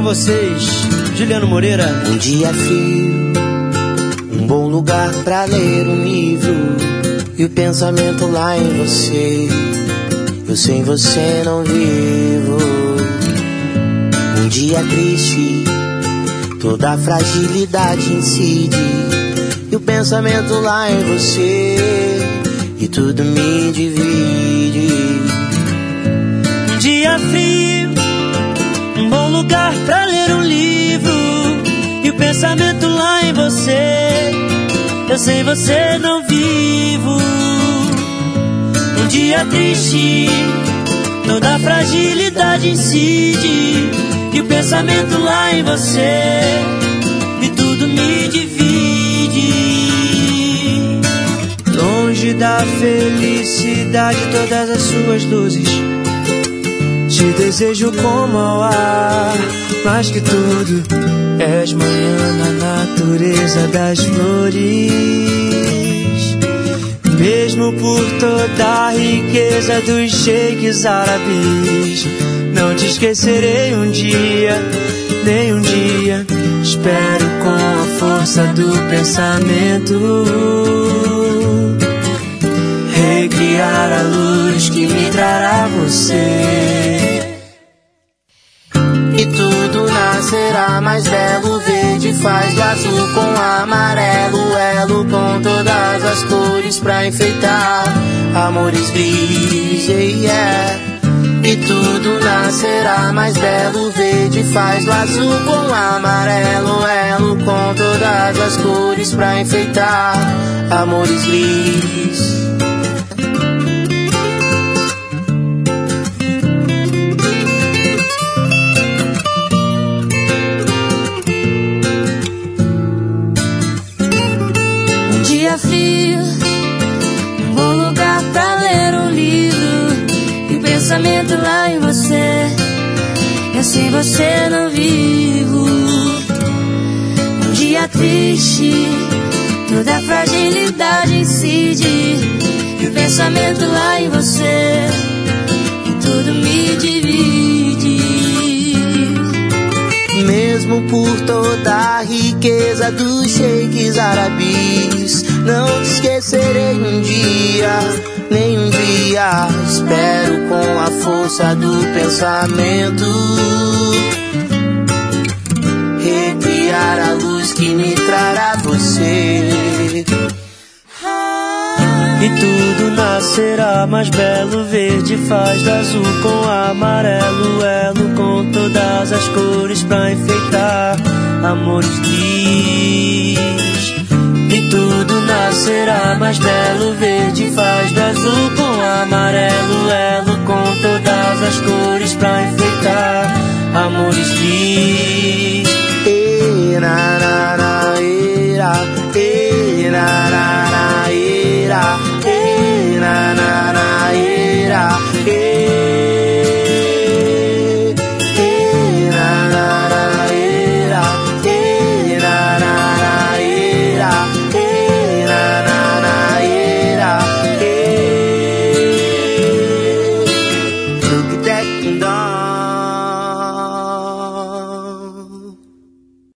vocês, Juliano Moreira. Um dia frio, um bom lugar pra ler um livro, e o pensamento lá em você. Eu sem você não vivo. Um dia triste, toda a fragilidade incide, e o pensamento lá em você, e tudo me divide. Um dia frio, um bom lugar pra ler um livro, e o pensamento lá em você. Eu sem você não vivo. Um dia triste, toda a fragilidade incide, e o pensamento lá em você, e tudo me divide. Longe da felicidade, todas as suas luzes, te desejo como ao ar. Mais que tudo, és manhã na natureza das flores. Mesmo por toda a riqueza dos sheiks árabes, não te esquecerei um dia, nem um dia. Espero com a força do pensamento recriar a luz que me trará você. E tudo nascerá mais belo, verde faz do azul com amarelo, elo com todas as cores pra enfeitar amores gris, yeah. E tudo nascerá mais belo, verde faz do azul com amarelo, elo com todas as cores pra enfeitar amores gris. Frio, um bom lugar pra ler um livro, e o pensamento lá em você. Eu sem você não vivo. Um dia triste, toda a fragilidade incide, e o pensamento lá em você, e tudo me divide. Mesmo por toda a riqueza dos sheiks árabes, não te esquecerei um dia, nem um dia. Espero com a força do pensamento recriar a luz que me trará você. E tudo nascerá mais belo, verde faz do azul com amarelo, elo com todas as cores pra enfeitar amores gris. E tudo nascerá mais belo, verde faz do azul com amarelo, elo com todas as cores pra enfeitar amores gris. E na na na ira, e na na na ira, e na na